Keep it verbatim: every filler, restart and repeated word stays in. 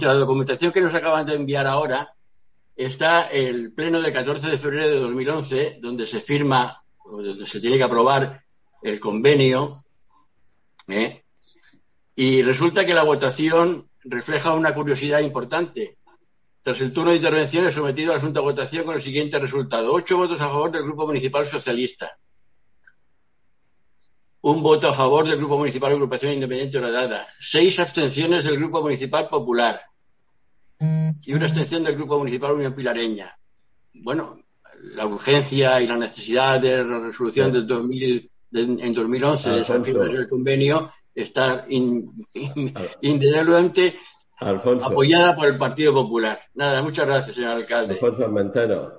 la documentación que nos acaban de enviar ahora está el pleno del catorce de febrero de dos mil once, donde se firma, o donde se tiene que aprobar el convenio, ¿eh? Y resulta que la votación refleja una curiosidad importante. Tras el turno de intervenciones sometido al asunto a votación con el siguiente resultado: ocho votos a favor del Grupo Municipal Socialista, un voto a favor del Grupo Municipal Agrupación Independiente Horadada, seis abstenciones del Grupo Municipal Popular y una abstención del Grupo Municipal Unión Pilareña. Bueno, la urgencia y la necesidad de la resolución del dos mil, de, en dos mil once de esa firma del convenio está in, in, indudablemente Alfonso. apoyada por el Partido Popular. Nada, muchas gracias, señor alcalde. Alfonso Armentero.